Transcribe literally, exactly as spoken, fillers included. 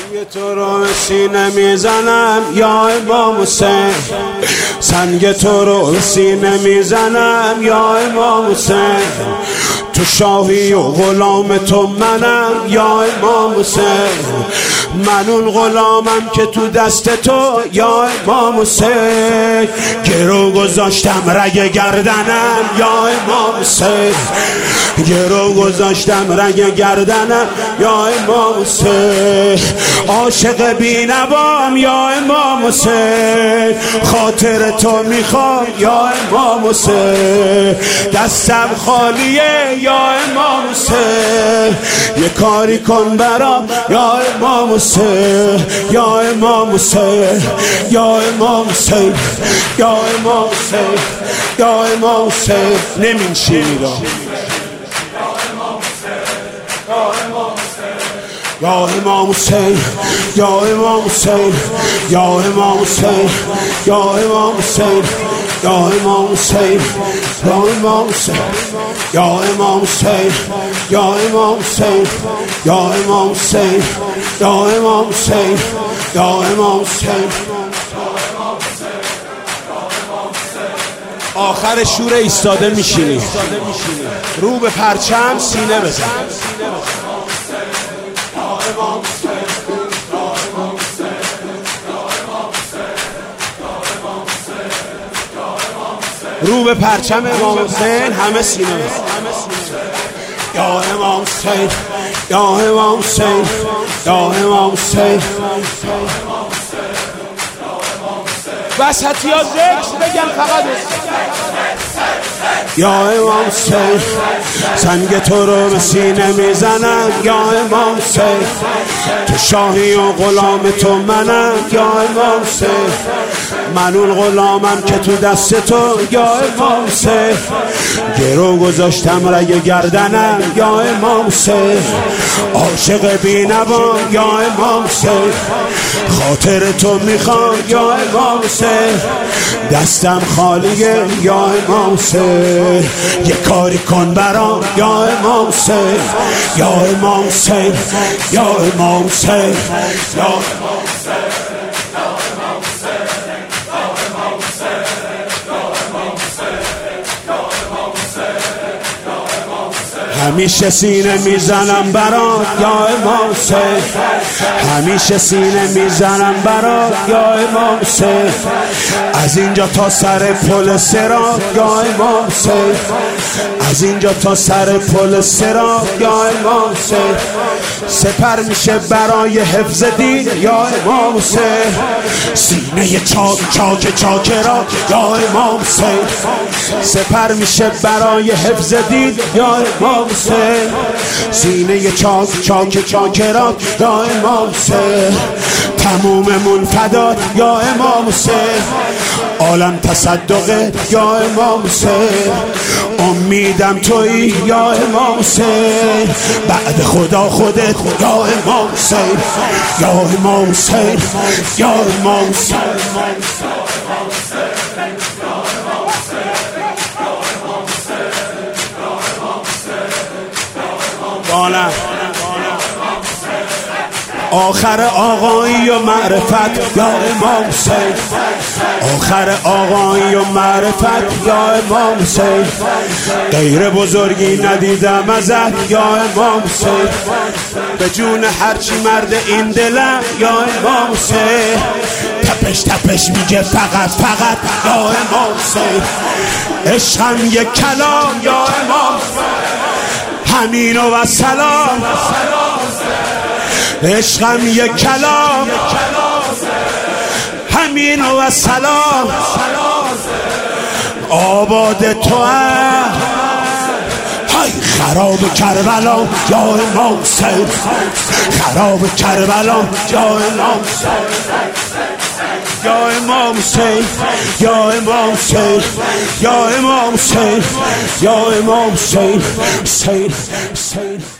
سنگ تو رو سینه میزنم یا امام حسین، سنگ تو رو سینه میزنم یا امام حسین، تو شاهی و غلام تو منم یا امام حسین، من اون غلامم که تو دست تو یا امام حسین، گرو گذاشتم رگ گردنم یا امام حسین، گرو گذاشتم رگ گردنم یا امام حسین، عاشق بینوام یا امام حسین، خاطر تو میخوام یا امام حسین، دستم خالیه یا امام حسین، یه کاری کن برام یا امام حسین، یا امام حسین، یا امام حسین، یا امام حسین، یا امام حسین. نمیشینی را یا امام حسین، یا امام حسین، یا امام حسین، یا امام حسین، یا امام حسین، یا امام حسین، یا امام حسین، یا امام حسین، یا امام حسین، یا امام حسین، یا امام حسین. آخر شور ایستاده میشینی، رو به پرچم سینه بزن. رو به پرچم امام حسین همه سینه بزن. یا امام حسین، یا امام حسین، یا امام حسین. وسطی ها ذکر بگم فقط یا امام حسین، سنگ تو رو به سینه میزنم یا امام حسین، تو شاهی و غلام تو منم یا امام حسین، من اون غلامم که تو دست تو یا امام حسین، گرو گذاشتم رگ گردنم یا امام حسین، عاشق بینوام یا امام حسین، خاطر تو میخوام یا امام حسین، دستم خالیه یا امام حسین، یه کاری کن برام یا امام حسین، یا امام حسین، یا امام حسین، یا امام حسین. همیشه سینه میزنم برات یا امام حسین، همیشه سینه میزنم برات یا امام حسین، از اینجا تا سر پل صراط یا امام حسین، از اینجا تا سر پل صراط یا امام حسین، سپر میشه برای حفظ دین یا امام حسین، سینه چاک چاک چاکرات یا امام حسین، سپر میشه برای حفظ دین یا امام حسین، سینه چاک چاک چاکرات یا امام حسین، تموممون فدا یا امام حسین، عالم تصدقه یا امام حسین، امیدم تویی یا امام حسین، بعد خدا خودت یا امام حسین، یا امام حسین، یا امام حسین. آخر آقایی و معرفت یا امام حسین، آخر آقایی و معرفت یا امام حسین، غیر بزرگی ندیدم ازت یا امام حسین، به جون هرچی مرد این دلم یا امام حسین، تپش تپش میگه فقط فقط یا امام حسین، عشقم یک کلام یا امام حسین، همین و سلام، عشقم یک کلام، همین و سلام، آباد تو هم های خراب کربلا یا امام حسین، خراب کربلا یا امام حسین، یا امام حسین، یا امام حسین، یا امام حسین، یا امام حسین، حسین حسین.